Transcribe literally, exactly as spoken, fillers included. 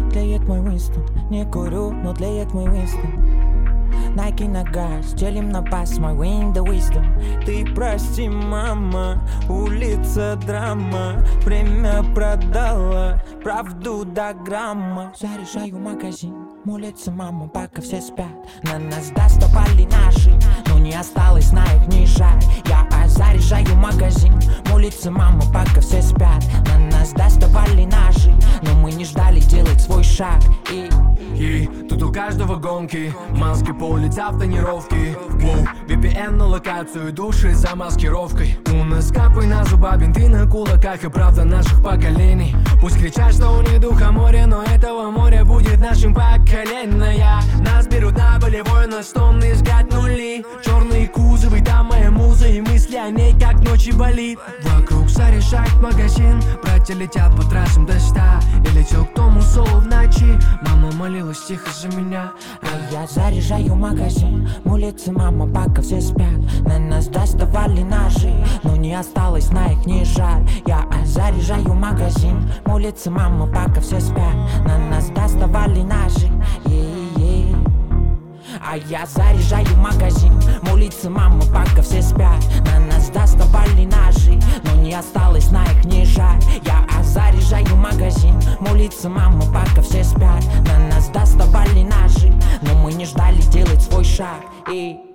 тлеет мой Уинстон. Не курю, но тлеет мой Уинстон. Найки на газ, делим на пас, my win the wisdom. Ты прости, мама, улица драма. Время продала, правду до грамма. Заряжаю магазин, молится мама, пока все спят. На нас доставали ножи, но не осталось на их ни жаль. Я заряжаю магазин, молится мама, пока все спят. На нас доставали ножи, но мы не ждали делать свой шаг. И И тут у каждого гонки, маски по улице в тонировке. Воу, ви пи эн на локацию, души за маскировкой. У нас капы на зуба, бинты на кулаках и правда наших поколений. Пусть кричат, что у них духа море, но этого моря будет нашим поколение. Нас берут на болевой, на стон искать нули. Черные кузовы, там моя муза и мысли о ней как ночи болит. Вокруг заряжает магазин, братья летят по трассам до ста. И летел к тому солу в ночи, мама молилась тихо за меня. А я заряжаю магазин, молится мама, пока все спят. На нас доставали ножи, но не осталось на их ни жаль. Я заряжаю магазин, молится мама, пока все спят. На нас доставали ножи, е-е-е. А я заряжаю магазин, молится мама, пока все спят. На нас доставали ножи, но не осталось на их ни жаль. Я заряжаю магазин, молится мама, пока все спят. На нас доставали ножи, но мы не ждали делать свой шаг. И